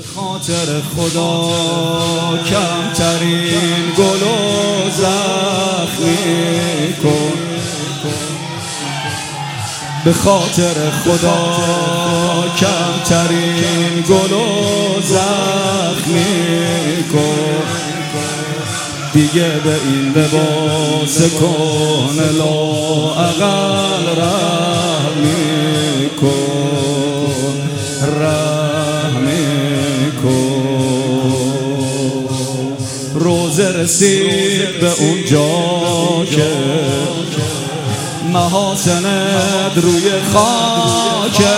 به خاطر خدا کمترین گلو زخمی کن، به خاطر خدا کمترین گلو زخمی کن، دیگه به این لباس کن لااقل رحمی کن، رحمی کن. روزه رسید به اون جا که محاسنت روی خاکه،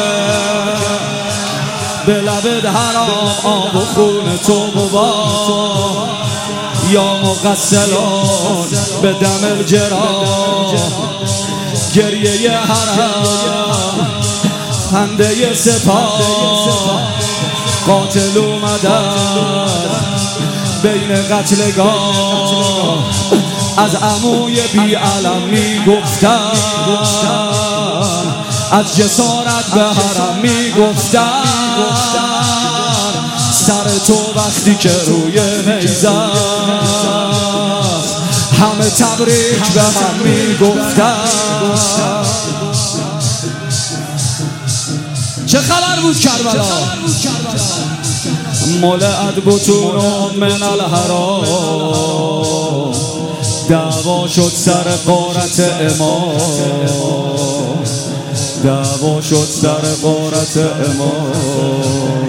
به لبت حرام آب و خون تو بابا، یا مغسلان به دم الجراح، گریه حرم خنده سپاه، قاتل اومدن بین قتلگاه، از عموی بی علم میگفتن، از جسارت به حرم میگفتن، سر تو وقتی که روی نیزه همه تبریک به هم میگفتن. چه خبر بود کربلا؟ ملعت بطون من الحرام، دعوا شد سر غارت امام، دعوا شد سر غارت امام.